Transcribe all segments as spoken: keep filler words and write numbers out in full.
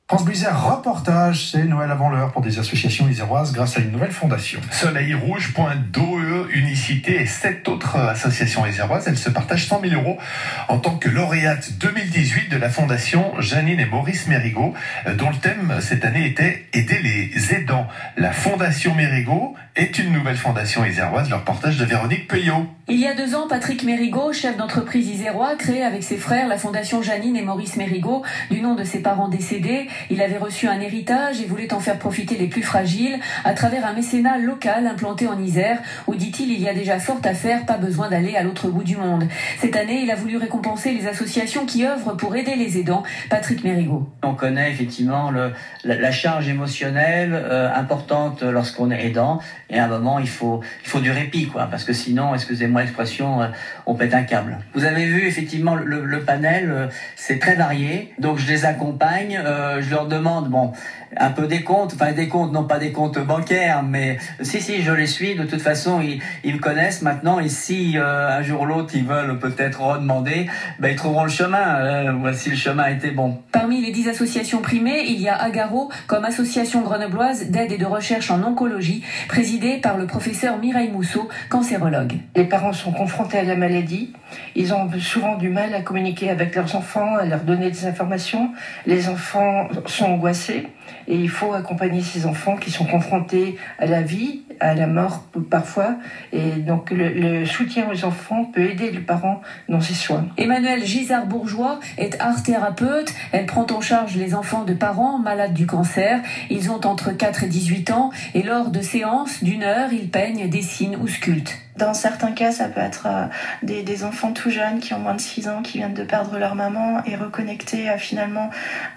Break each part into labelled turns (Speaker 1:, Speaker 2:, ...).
Speaker 1: France Bleu Isère reportage, c'est Noël avant l'heure pour des associations iséroises grâce à une nouvelle fondation.
Speaker 2: Soleil Rouge, Point d'O E, Unicité et sept autres associations iséroises, elles se partagent cent mille euros en tant que lauréate deux mille dix-huit de la fondation Janine et Maurice Mérigot, dont le thème cette année était aider les aidants. La fondation Mérigot est une nouvelle fondation iséroise, le reportage de Véronique Peuillot.
Speaker 3: Il y a deux ans, Patrick Mérigot, chef d'entreprise isérois, créé avec ses frères la fondation Janine et Maurice Mérigot, du nom de ses parents décédés. Il avait reçu un héritage et voulait en faire profiter les plus fragiles à travers un mécénat local implanté en Isère, où, dit-il, il y a déjà fort à faire, pas besoin d'aller à l'autre bout du monde. Cette année, il a voulu récompenser les associations qui œuvrent pour aider les aidants. Patrick Mérigot.
Speaker 4: On connaît effectivement le, la, la charge émotionnelle euh, importante lorsqu'on est aidant, et à un moment, il faut, il faut du répit, quoi, parce que sinon, excusez-moi l'expression, euh, on pète un câble. Vous avez vu effectivement le, le panel, euh, c'est très varié, donc je les accompagne, euh, je leur demande, bon, un peu des comptes, enfin des comptes, non pas des comptes bancaires, mais si, si, je les suis, de toute façon, ils, ils me connaissent maintenant, et si euh, un jour ou l'autre, ils veulent peut-être redemander, ben, ils trouveront le chemin, euh, voici le chemin était bon.
Speaker 3: Parmi les dix associations primées, il y a Agaro, comme association grenobloise d'aide et de recherche en oncologie, présidée par le professeur Mireille Mousseau, cancérologue.
Speaker 5: Les parents sont confrontés à la maladie, ils ont souvent du mal à communiquer avec leurs enfants, à leur donner des informations, les enfants sont angoissés, et il faut accompagner ces enfants qui sont confrontés à la vie, à la mort parfois. Et donc le, le soutien aux enfants peut aider les parents dans ces soins.
Speaker 3: Emmanuelle Gisard-Bourgeois est art thérapeute. Elle prend en charge les enfants de parents malades du cancer. Ils ont entre quatre et dix-huit ans et lors de séances d'une heure, ils peignent, dessinent ou sculptent.
Speaker 6: Dans certains cas, ça peut être euh, des, des enfants tout jeunes qui ont moins de six ans, qui viennent de perdre leur maman et reconnecter euh, finalement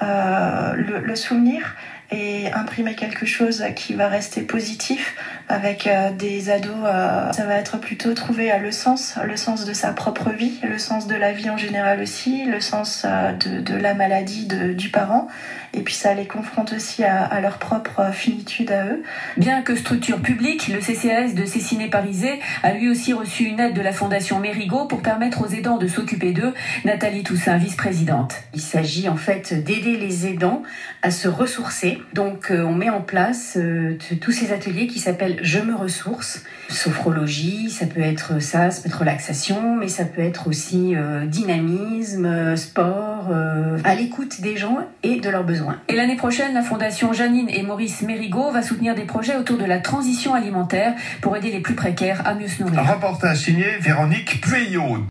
Speaker 6: euh, le, le souvenir et imprimer quelque chose qui va rester positif avec euh, des ados. Euh, ça va être plutôt trouver euh, le sens, le sens de sa propre vie, le sens de la vie en général aussi, le sens euh, de, de la maladie de, du parent. Et puis ça les confronte aussi à, à leur propre finitude à eux.
Speaker 3: Bien que structure publique, le C C A S de Cessiné-Parisé a lui aussi reçu une aide de la Fondation Mérigot pour permettre aux aidants de s'occuper d'eux. Nathalie Toussaint, vice-présidente.
Speaker 7: Il s'agit en fait d'aider les aidants à se ressourcer. Donc euh, on met en place euh, t- tous ces ateliers qui s'appellent « Je me ressource ». Sophrologie, ça peut être ça, ça peut être relaxation, mais ça peut être aussi euh, dynamisme, euh, sport, euh, à l'écoute des gens et de leurs besoins.
Speaker 3: Et l'année prochaine, la Fondation Janine et Maurice Mérigot va soutenir des projets autour de la transition alimentaire pour aider les plus précaires à mieux se nourrir.
Speaker 2: Un reportage signé Véronique Peuillot.